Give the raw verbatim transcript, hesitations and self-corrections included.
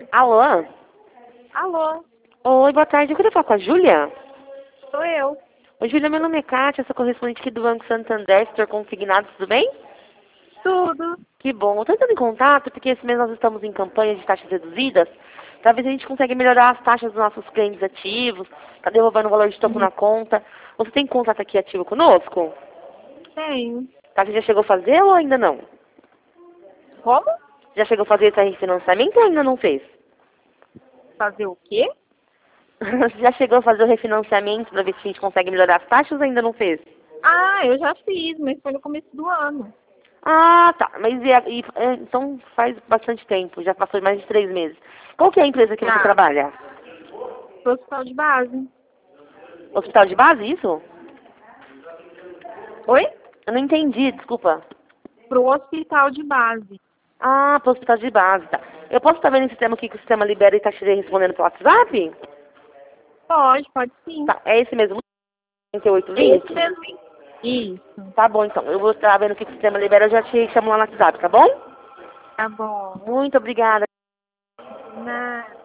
Alô? Alô, Oi, boa tarde. Eu queria falar com a Júlia. sou eu. Oi, Júlia, meu nome é Kátia, sou correspondente aqui do Banco Santander, setor consignado, tudo bem? Tudo. Que bom. Eu tô entrando em contato porque esse mês nós estamos em campanha de taxas reduzidas. Pra ver se a gente consegue melhorar as taxas dos nossos clientes ativos, tá devolvendo o valor de toco Uhum. na conta. Você tem contato aqui ativo conosco? Tenho. Tá, você já chegou a fazer ou ainda não? Como? Já chegou a fazer esse refinanciamento ou ainda não fez? Fazer o quê? Você já chegou a fazer o refinanciamento para ver se a gente consegue melhorar as taxas ou ainda não fez? Ah, eu já fiz, mas foi no começo do ano. Ah, tá. Mas e, a- e- é, então faz bastante tempo, já passou mais de três meses. Qual que é a empresa que você Já. trabalha? Pro hospital de base. Hospital de base, isso? Oi? Eu não entendi, desculpa. Pro hospital de base. Ah, para o hospital de base, tá. Eu posso estar vendo esse sistema aqui que o sistema libera e está te respondendo pelo WhatsApp? Pode, pode sim. Tá, é esse mesmo, trinta e oito Esse vinte? mesmo. Isso. Tá bom, então. Eu vou estar vendo o que o sistema libera, eu já te chamo lá no WhatsApp, tá bom? Tá bom. Muito obrigada. Nada.